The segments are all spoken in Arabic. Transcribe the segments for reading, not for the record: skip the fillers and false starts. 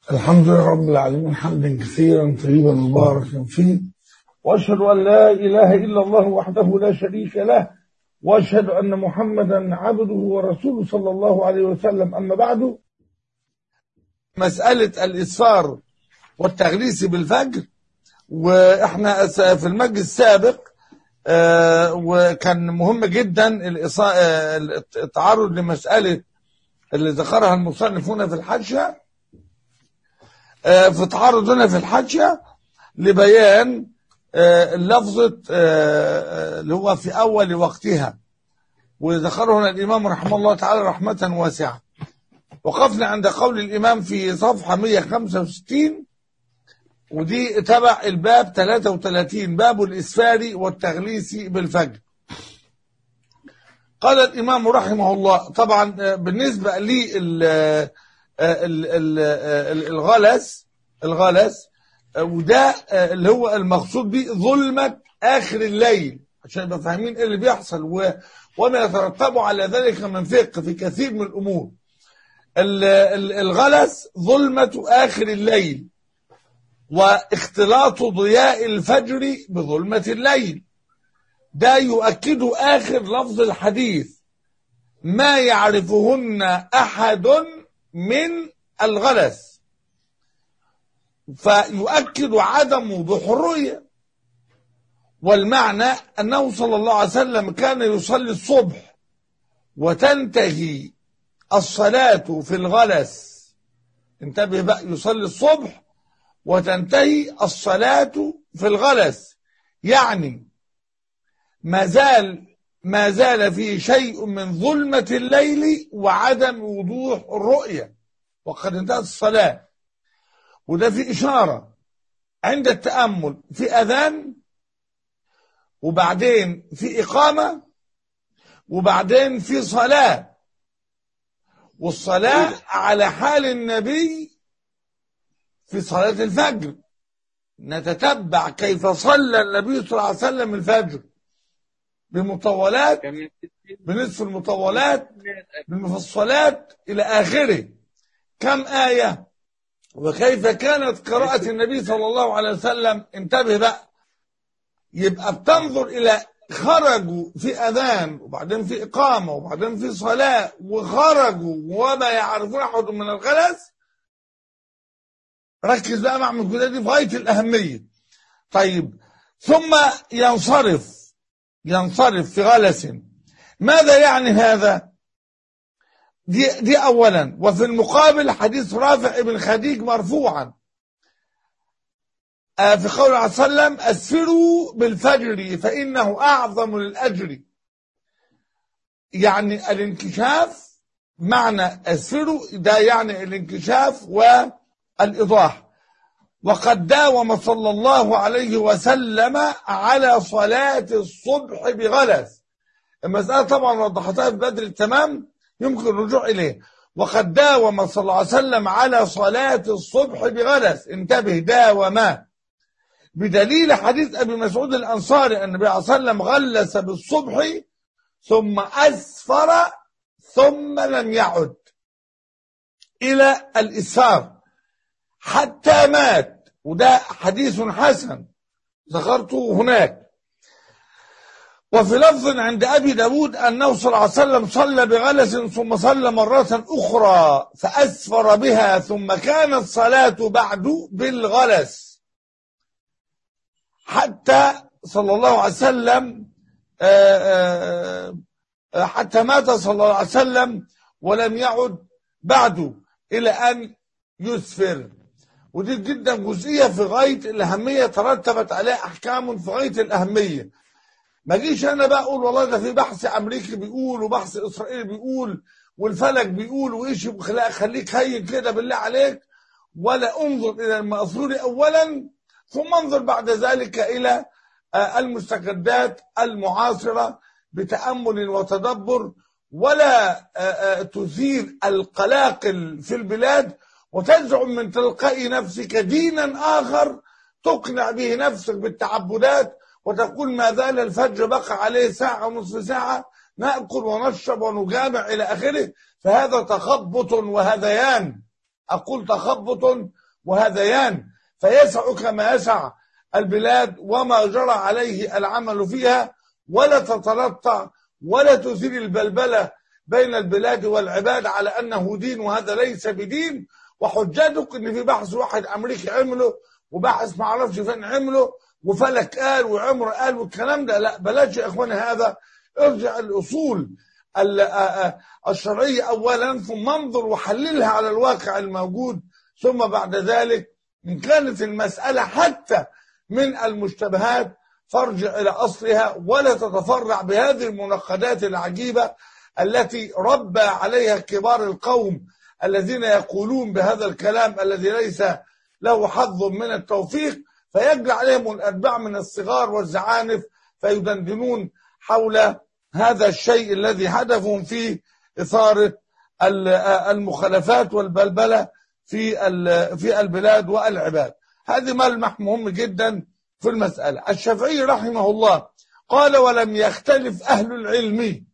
الحمد لله رب العالمين حمدا كثيرا طيبا مباركا فيه، واشهد ان لا اله الا الله وحده لا شريك له، واشهد ان محمدا عبده ورسوله صلى الله عليه وسلم. اما بعد، مساله الاسفار والتغليس بالفجر، واحنا في المجلس السابق وكان مهم جدا التعرض لمساله اللي ذكرها المصنفون في الحاشيه، في تعرضنا في الحاشيه لبيان اللفظة اللي هو في أول وقتها، وذكره هنا الإمام رحمه الله تعالى رحمة واسعة. وقفنا عند قول الإمام في صفحة 165، ودي تبع الباب 33، باب الإسفار والتغليس بالفجر. قال الإمام رحمه الله، طبعا بالنسبة للغلس وده اللي هو المقصود به ظلمة آخر الليل، عشان يبقى فاهمين ايه اللي بيحصل وما يترتب على ذلك من فقه في كثير من الأمور. الغلس ظلمة آخر الليل، واختلاط ضياء الفجر بظلمة الليل. ده يؤكد آخر لفظ الحديث: ما يعرفهن أحد من الغلس، فيؤكد عدم وضوح الرؤية. والمعنى أنه صلى الله عليه وسلم كان يصلي الصبح وتنتهي الصلاة في الغلس. انتبه بقى، يصلي الصبح وتنتهي الصلاة في الغلس، يعني ما زال فيه شيء من ظلمة الليل وعدم وضوح الرؤية، وقد انتهت الصلاة. وده في إشارة عند التأمل في أذان، وبعدين في إقامة، وبعدين في صلاة. والصلاة على حال النبي في صلاة الفجر، نتتبع كيف صلى النبي صلى الله عليه وسلم الفجر بمطولات، بنصف المطولات، بالمفصلات إلى آخره. كم آية، وكيف كانت قراءة النبي صلى الله عليه وسلم. انتبه بقى، يبقى بتنظر إلى خرجوا في أذان، وبعدين في إقامة، وبعدين في صلاة، وخرجوا وما يعرفون أحد من الغلس. ركز بقى مع الجزئية دي في غاية الأهمية. طيب، ثم ينصرف في غلس. ماذا يعني هذا؟ دي أولا. وفي المقابل حديث رافع بن خديج مرفوعا في قول عليه وسلم: أسفروا بالفجر فإنه أعظم للأجر. يعني الانكشاف، معنى أسفروا ده يعني الانكشاف والإيضاح. وقد داوم صلى الله عليه وسلم على صلاة الصبح بغلس. المسألة طبعا وضحتها في بدر التمام، يمكن الرجوع إليه. وقد داوم صلى الله عليه وسلم على صلاة الصبح بغلس. انتبه، داوم، بدليل حديث أبي مسعود الأنصاري أن النبي صلى الله عليه وسلم غلس بالصبح ثم أسفر ثم لم يعد إلى الإسفار حتى مات. وده حديث حسن ذكرته هناك. وفي لفظ عند أبي داود أنه صلى الله عليه وسلم صلى بغلس ثم صلى مرة أخرى فأسفر بها، ثم كانت صلاة بعد بالغلس حتى صلى الله عليه وسلم حتى مات صلى الله عليه وسلم ولم يعد بعد إلى أن يسفر. ودي جدا جزئية في غاية الأهمية، ترتبت عليها أحكام في غاية الأهمية. ما جيش أنا بقى أقول والله ده في بحث أمريكي بيقول، وبحث إسرائيلي بيقول، والفلك بيقول، وإيش. خليك هين كده بالله عليك، ولا انظر إلى المأثور أولا، ثم انظر بعد ذلك إلى المستجدات المعاصرة بتأمل وتدبر، ولا تثير القلاقل في البلاد وتزعم من تلقاء نفسك دينا آخر تقنع به نفسك بالتعبدات، وتقول ما زال الفجر بقى عليه ساعة ونصف ساعة، نأكل ونشرب ونجامع إلى آخره. فهذا تخبط وهذيان أقول تخبط وهذيان، فيسعك ما يسع البلاد وما جرى عليه العمل فيها، ولا تتلطع ولا تثير البلبلة بين البلاد والعباد على أنه دين وهذا ليس بدين. وحجتك ان في بحث واحد امريكي عمله وبحث ما اعرفش فين عمله وفلك قال وعمر قال والكلام ده، لا بلاش يا اخواني هذا. ارجع الاصول الشرعيه اولا، ثم انظر وحللها على الواقع الموجود، ثم بعد ذلك ان كانت المساله حتى من المشتبهات فارجع الى اصلها، ولا تتفرع بهذه المناقضات العجيبه التي ربى عليها كبار القوم الذين يقولون بهذا الكلام الذي ليس له حظ من التوفيق، فيجري عليهم الأتباع من الصغار والزعانف فيدندنون حول هذا الشيء الذي هدفهم فيه إثارة المخالفات والبلبلة في البلاد والعباد. هذه ملمح مهم جدا في المسألة. الشافعي رحمه الله قال: ولم يختلف أهل العلم.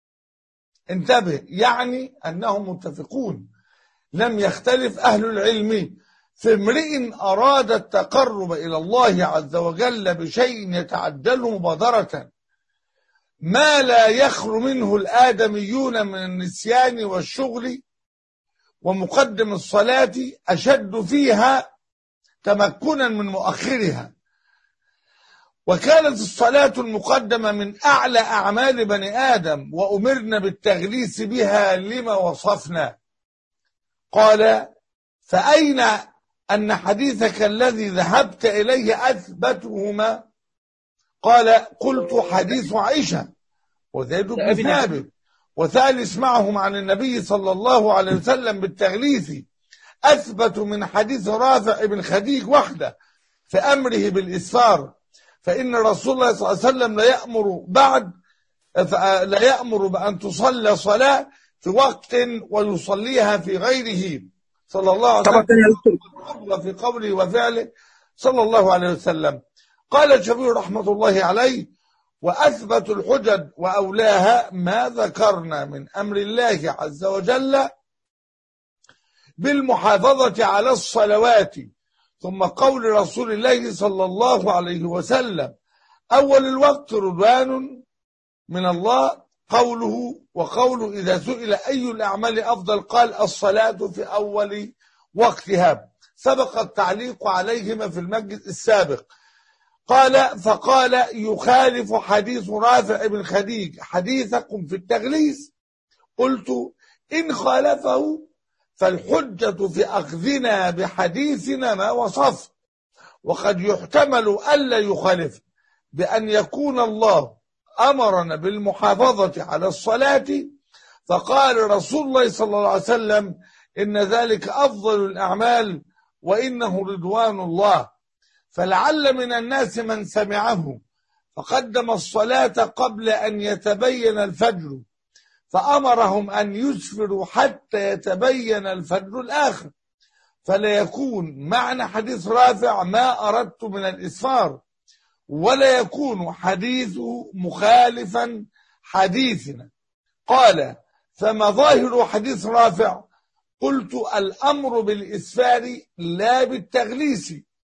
انتبه، يعني أنهم متفقون. لم يختلف أهل العلم في امرئ أراد التقرب إلى الله عز وجل بشيء يتعجله مبادرة ما لا يخلو منه الآدميون من النسيان والشغل، ومقدم الصلاة أشد فيها تمكنا من مؤخرها. وكانت الصلاة المقدمة من أعلى أعمال بني آدم، وأمرنا بالتغليس بها لما وصفنا. قال: فأين أن حديثك الذي ذهبت إليه أثبتهما؟ قال: قلت حديث عائشة وزيد بن ثابت، وثالث معهم عن النبي صلى الله عليه وسلم بالتغليث أثبت من حديث رافع بن خديج وحده في أمره بالإسفار، فإن رسول الله صلى الله عليه وسلم لا يأمر بأن تصلى صلاة في وقت ويصليها في غيره صلى الله عليه وسلم، وفي قوله وفعله صلى الله عليه وسلم. قال الشافعي رحمة الله عليه: وأثبت الحجج وأولاها ما ذكرنا من أمر الله عز وجل بالمحافظة على الصلوات، ثم قول رسول الله صلى الله عليه وسلم: أول الوقت رضوان من الله، قوله وقوله إذا سئل أي الأعمال أفضل قال الصلاة في أول وقتها. سبق التعليق عليهما في المجلس السابق. فقال: يخالف حديث رافع بن خديج حديثكم في التغليس. قلت: إن خالفه فالحجة في أخذنا بحديثنا ما وصف، وقد يحتمل ألا يخالف بأن يكون الله أمرنا بالمحافظة على الصلاة، فقال رسول الله صلى الله عليه وسلم: إن ذلك أفضل الأعمال وإنه رضوان الله. فلعل من الناس من سمعه فقدم الصلاة قبل أن يتبين الفجر، فأمرهم أن يسفروا حتى يتبين الفجر الآخر، فلا يكون معنى حديث رافع ما أردت من الإسفار، ولا يكون حديثه مخالفا حديثنا. قال: فما ظاهر حديث رافع؟ قلت: الأمر بالإسفار لا بالتغليس،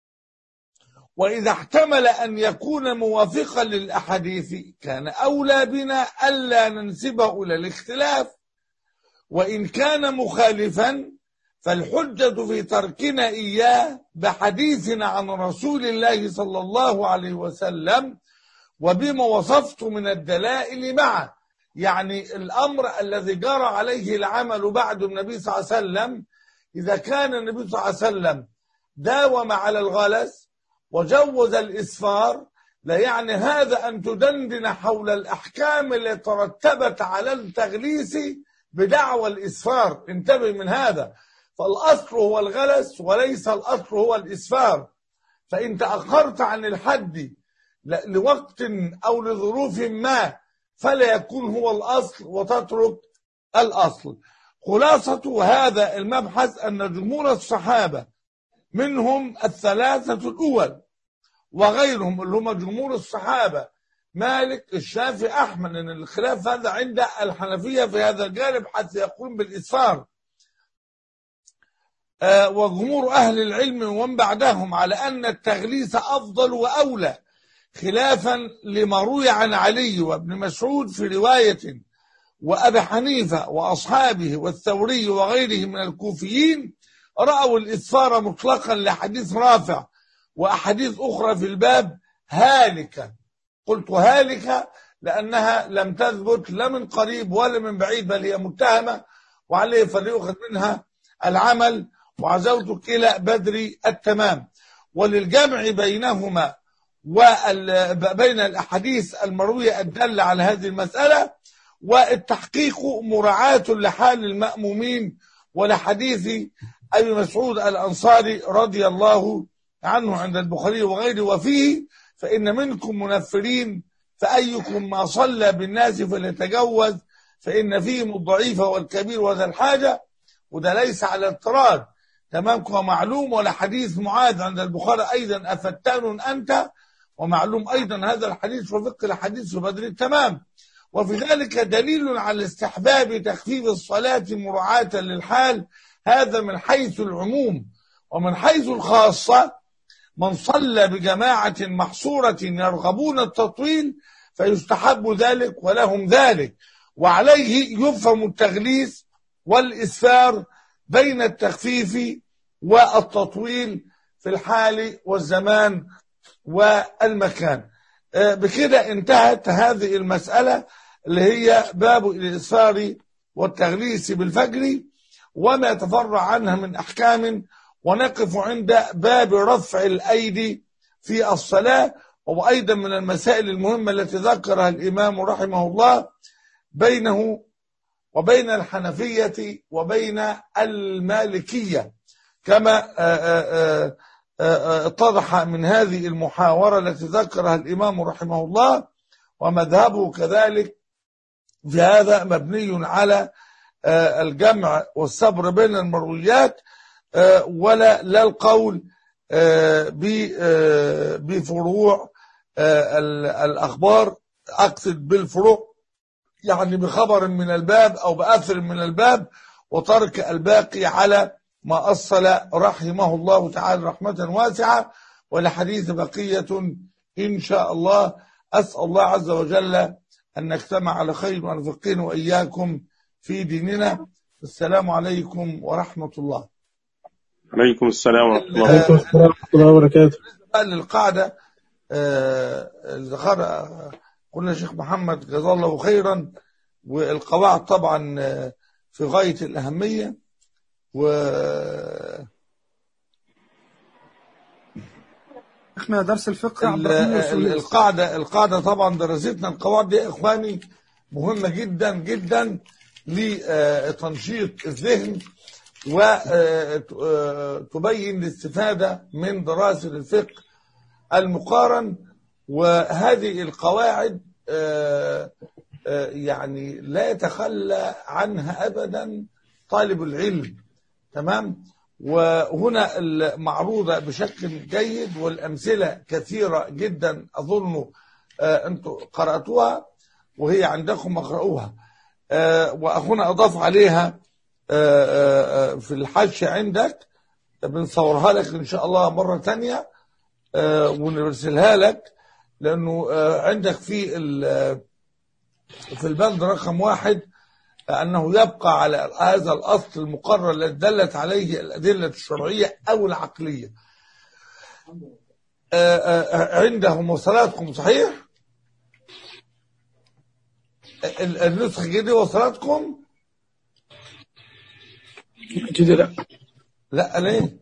وإذا احتمل أن يكون موافقا للأحاديث كان أولى بنا ألا ننسبه إلى الاختلاف، وإن كان مخالفا فالحجة في تركنا إياه بحديثنا عن رسول الله صلى الله عليه وسلم وبما وصفت من الدلائل معه. يعني الأمر الذي جرى عليه العمل بعد النبي صلى الله عليه وسلم، إذا كان النبي صلى الله عليه وسلم داوم على الغلس وجوز الإسفار، لا يعني هذا أن تدندن حول الأحكام التي ترتبت على التغليس بدعوى الإسفار. انتبه من هذا، فالأصل هو الغلس وليس الأصل هو الإسفار. فإن تأخرت عن الحد لوقت أو لظروف ما فلا يكون هو الأصل وتترك الأصل. خلاصة هذا المبحث أن جمهور الصحابة منهم الثلاثة الأول وغيرهم اللي هم جمهور الصحابة مالك الشافعي أحمد، أن الخلاف هذا عند الحنفية في هذا الجانب حتى يقوم بالإسفار. وجمهور أهل العلم ومن بعدهم على أن التغليس أفضل وأولى، خلافا لما روي عن علي وابن مسعود في رواية، وأبي حنيفة وأصحابه والثوري وغيره من الكوفيين رأوا الإسفار مطلقا لحديث رافع وأحاديث أخرى في الباب هالكة. قلت هالكة لأنها لم تثبت لا من قريب ولا من بعيد، بل هي متهمة وعليه فليؤخذ منها العمل، وعزوتك إلى بدر التمام. وللجمع بينهما وبين الأحاديث المروية الدالة على هذه المسألة والتحقيق مراعاة لحال المأمومين ولحديث أبي مسعود الأنصاري رضي الله عنه عند البخاري وغيره، وفيه فإن منكم منفرين فأيكم ما صلى بالناس فليتجوز فإن فيهم الضعيف والكبير وذا الحاجة، وده ليس على اضطراد تمام ومعلوم. ولا حديث معاذ عند البخاري أيضا أفتان أنت، ومعلوم أيضا هذا الحديث وفقه الحديث في بدر التمام. وفي ذلك دليل على استحباب تخفيف الصلاة مراعاة للحال، هذا من حيث العموم. ومن حيث الخاصة من صلى بجماعة محصورة يرغبون التطويل فيستحب ذلك ولهم ذلك، وعليه يفهم التغليس والإسفار بين التخفيف والتطويل في الحال والزمان والمكان. بكده انتهت هذه المسألة اللي هي باب الإسفار والتغليس بالفجر وما يتفرع عنها من أحكام، ونقف عند باب رفع الأيدي في الصلاة، وهو أيضا من المسائل المهمة التي ذكرها الإمام رحمه الله بينه وبين الحنفية وبين المالكية، كما اتضح من هذه المحاورة التي ذكرها الإمام رحمه الله. ومذهبه كذلك في هذا مبني على الجمع والصبر بين المرويات، ولا القول بفروع الأخبار، أقصد بالفروع يعني بخبر من الباب أو بأثر من الباب، وترك الباقي على ما أصل رحمه الله تعالى رحمة واسعة. ولحديث بقية إن شاء الله. أسأل الله عز وجل أن نجتمع على خير ونفقين وإياكم في ديننا. السلام عليكم ورحمة الله. عليكم السلام ورحمة الله. عليكم السلام ورحمة الله وبركاته. للقاعدة اللي قلنا شيخ محمد جزاه الله خيرا، والقواعد طبعا في غاية الأهمية. احنا درس الفقه القاعدة طبعا دراستنا القواعد دي إخواني مهمة جدا جدا لتنشيط الذهن، وتبين الاستفادة من دراسة الفقه المقارن. وهذه القواعد يعني لا يتخلى عنها أبدا طالب العلم، تمام. وهنا معروضة بشكل جيد، والأمثلة كثيرة جدا أظن أنتم قرأتوها وهي عندكم اقرأوها. وأخونا أضاف عليها في الحاشية عندك، بنصورها لك إن شاء الله مرة تانية ونرسلها لك، لأنه عندك في البند رقم 1 أنه يبقى على هذا الأصل المقرر الذي دلت عليه الأدلة الشرعية أو العقلية. عندهم وصلاتكم صحيح؟ النسخة جديدة وصلاتكم؟ جديدة لا ليه؟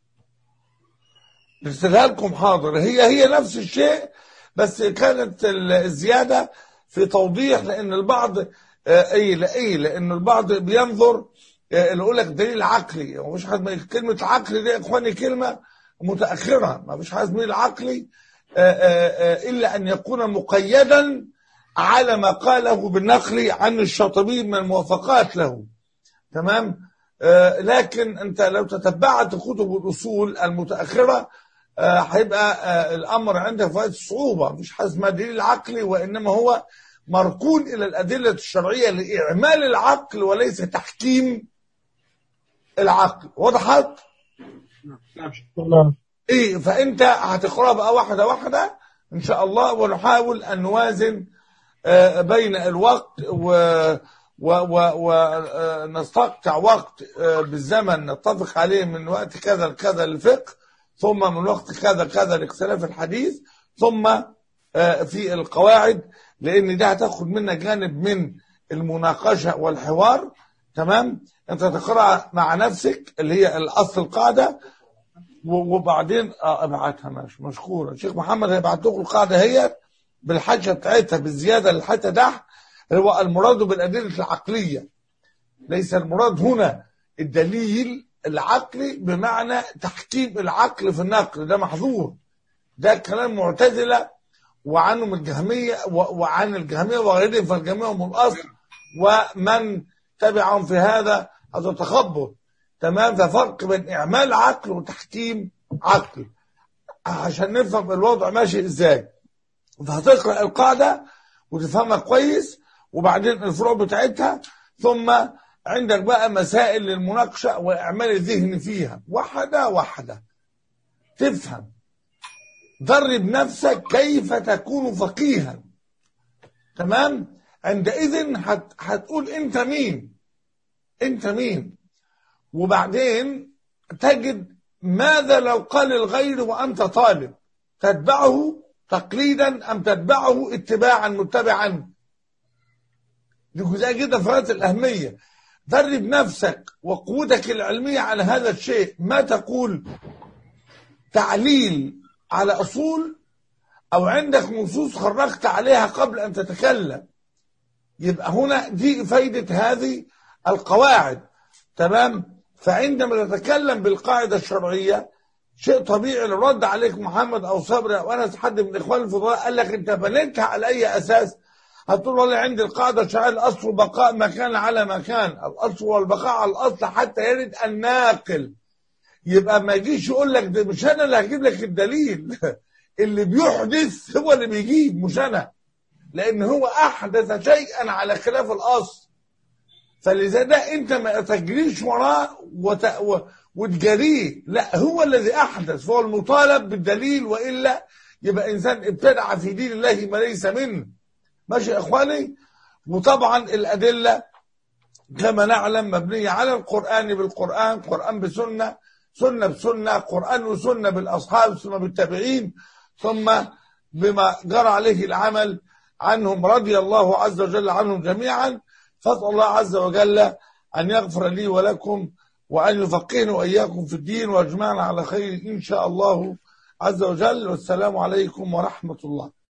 نرسلها لكم حاضر. هي نفس الشيء، بس كانت الزيادة في توضيح، لأن البعض لأن البعض بينظر اللي يقول لك دليل عقلي. ومش حد كلمة عقلي دي يا إخواني كلمة متأخرة، ما فيش حاجة اسمها العقلي إلا أن يكون مقيدا على ما قاله بالنقل عن الشاطبي من الموافقات له، تمام. لكن أنت لو تتبعت كتب الأصول المتأخرة هيبقى الأمر عندك في الصعوبة. مفيش حاجة اسمها دليل عقلي، وإنما هو مركون إلى الأدلة الشرعية لإعمال العقل وليس تحكيم العقل. وضحت؟ نعم. ايه، فانت هتقرأ بقى واحدة واحدة ان شاء الله، ونحاول ان نوازن بين الوقت ونستقطع وقت بالزمن نتفق عليه من وقت كذا لكذا للفقه، ثم من وقت كذا كذا لاختلاف الحديث، ثم في القواعد، لان ده هتاخد منا جانب من المناقشة والحوار. تمام، انت تقرأ مع نفسك اللي هي الاصل القاعدة، وبعدين ابعتها. ماشي، مشكورة. الشيخ محمد هيبعت لكم القاعدة هي بالحاجة بتاعتها بالزيادة للحتة ده، هو المراد بالأدلة العقلية، ليس المراد هنا الدليل العقلي بمعنى تحكيم العقل في النقل، ده محظور، ده كلام معتزلة وعنهم الجهمية وعن الجهمية وغيرهم، فالجميع هم الأصل، ومن تبعهم في هذا تخبط. تمام، ففرق بين إعمال عقل وتحكيم عقل عشان نفهم الوضع ماشي إزاي. فهتقرأ القاعدة وتفهمها كويس، وبعدين الفروع بتاعتها، ثم عندك بقى مسائل للمناقشة وإعمال الذهن فيها واحدة واحدة تفهم. درب نفسك كيف تكون فقيها. تمام، عندئذ هتقول انت مين، انت مين، وبعدين تجد ماذا لو قال الغير وأنت طالب، تتبعه تقليدا أم تتبعه اتباعا متبعا. دي جزئية جدا في غاية الأهمية. درب نفسك وقوتك العلمية على هذا الشيء. ما تقول تعليل على أصول أو عندك نصوص خرجت عليها قبل أن تتكلم، يبقى هنا دي فايدة هذه القواعد. تمام، فعندما تتكلم بالقاعدة الشرعية شيء طبيعي. لو رد عليك محمد أو صبري أو أنس حد من الإخوان الفضلاء قال لك أنت بنيتها على أي أساس، هتقول والله عندي القاعدة الشرعية الأصل بقاء ما كان على ما كان، الأصل والبقاء على الأصل حتى يرد الناقل. يبقى ما يجيش يقول لك ده مش أنا اللي هجيب لك الدليل اللي بيحدث هو اللي بيجيب، مش أنا، لأن هو أحدث شيئا على خلاف الأصل. فلذا ده أنت ما تجريش وراه وتجريه، لا، هو الذي أحدث، فهو المطالب بالدليل، وإلا يبقى إنسان ابتدع في دين الله ما ليس منه. ماشي يا إخواني. وطبعا الأدلة كما نعلم مبنية على القرآن بالقرآن، قرآن بسنة، سنة بسنة، قرآن وسنة بالأصحاب ثم بالتابعين، ثم بما جرى عليه العمل عنهم رضي الله عز وجل عنهم جميعا. فاسأل الله عز وجل أن يغفر لي ولكم وأن يفقهنا وإياكم في الدين ويجمعنا على خير إن شاء الله عز وجل. والسلام عليكم ورحمة الله.